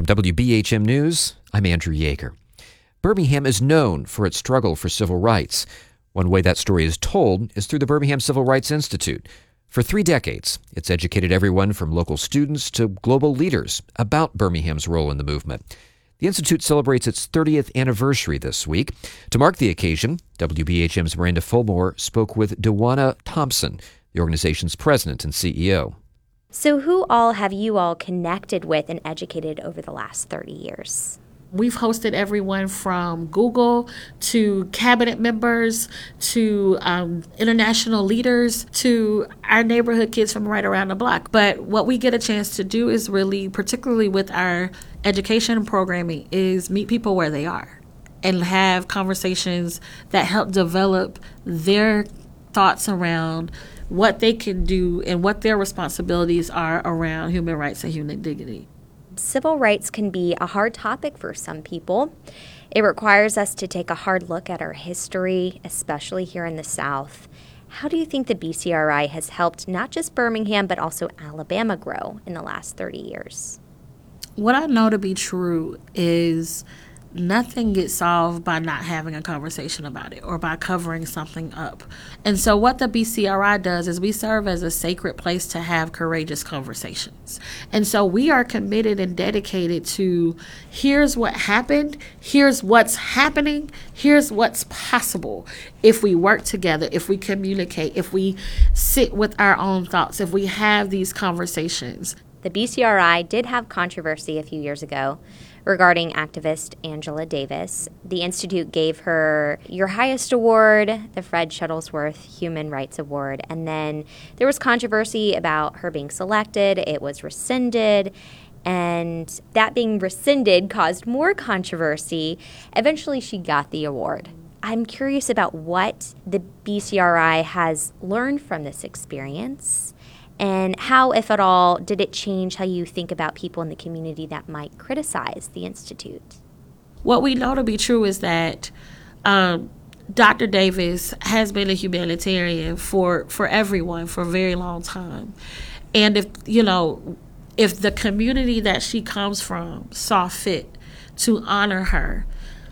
From WBHM News, I'm Andrew Yeager. Birmingham is known for its struggle for civil rights. One way that story is told is through the Birmingham Civil Rights Institute. For 3 decades, it's educated everyone from local students to global leaders about Birmingham's role in the movement. The Institute celebrates its 30th anniversary this week. To mark the occasion, WBHM's Miranda Fulmore spoke with Dewana Thompson, the organization's president and CEO. So who all have you all connected with and educated over the last 30 years? We've hosted everyone from Google to cabinet members to international leaders to our neighborhood kids from right around the block. But what we get a chance to do is really, particularly with our education and programming, is meet people where they are and have conversations that help develop their thoughts around what they can do and what their responsibilities are around human rights and human dignity. Civil rights can be a hard topic for some people. It requires us to take a hard look at our history, especially here in the South. How do you think the BCRI has helped not just Birmingham, but also Alabama grow in the last 30 years? What I know to be true is nothing gets solved by not having a conversation about it or by covering something up. And so what the BCRI does is we serve as a sacred place to have courageous conversations. And so we are committed and dedicated to here's what happened, here's what's happening, here's what's possible if we work together, if we communicate, if we sit with our own thoughts, if we have these conversations. The BCRI did have controversy a few years ago regarding activist Angela Davis. The Institute gave her your highest award, the Fred Shuttlesworth Human Rights Award, and then there was controversy about her being selected. It was rescinded, and that being rescinded caused more controversy. Eventually, she got the award. I'm curious about what the BCRI has learned from this experience. And how, if at all, did it change how you think about people in the community that might criticize the Institute? What we know to be true is that Dr. Davis has been a humanitarian for everyone for a very long time. And if the community that she comes from saw fit to honor her,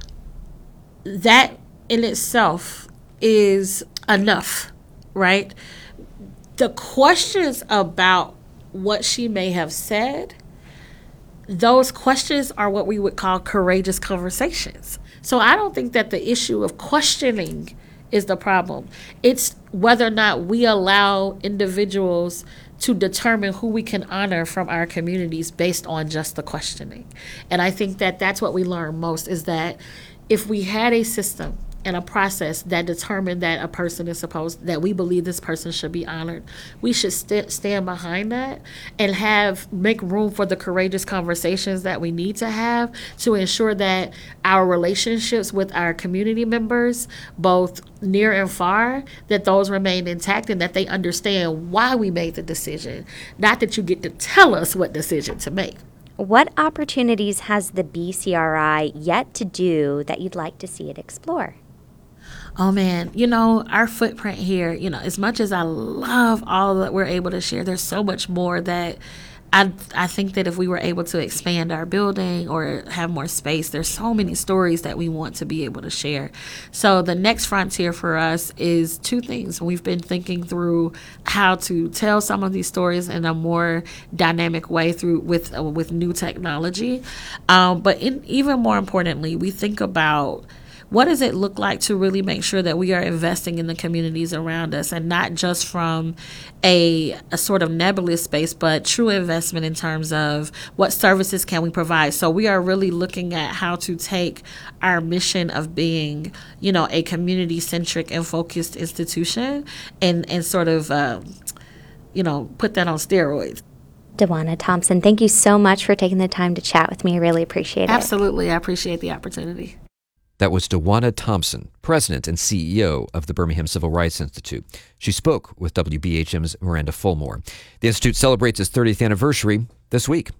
that in itself is enough, right? The questions about what she may have said, those questions are what we would call courageous conversations. So I don't think that the issue of questioning is the problem. It's whether or not we allow individuals to determine who we can honor from our communities based on just the questioning. And I think that that's what we learn most, is that if we had a system and a process that determined that a person is that we believe this person should be honored, we should stand behind that and make room for the courageous conversations that we need to have to ensure that our relationships with our community members, both near and far, that those remain intact and that they understand why we made the decision, not that you get to tell us what decision to make. What opportunities has the BCRI yet to do that you'd like to see it explore? Oh man, our footprint here, as much as I love all that we're able to share, there's so much more that I think that if we were able to expand our building or have more space, there's so many stories that we want to be able to share. So the next frontier for us is 2 things. We've been thinking through how to tell some of these stories in a more dynamic way with new technology. But even more importantly, we think about what does it look like to really make sure that we are investing in the communities around us, and not just from a sort of nebulous space, but true investment in terms of what services can we provide. So we are really looking at how to take our mission of being, a community-centric and focused institution and sort of, put that on steroids. Dewana Thompson, thank you so much for taking the time to chat with me. I really appreciate it. Absolutely. I appreciate the opportunity. That was Dewana Thompson, president and CEO of the Birmingham Civil Rights Institute. She spoke with WBHM's Miranda Fulmore. The Institute celebrates its 30th anniversary this week.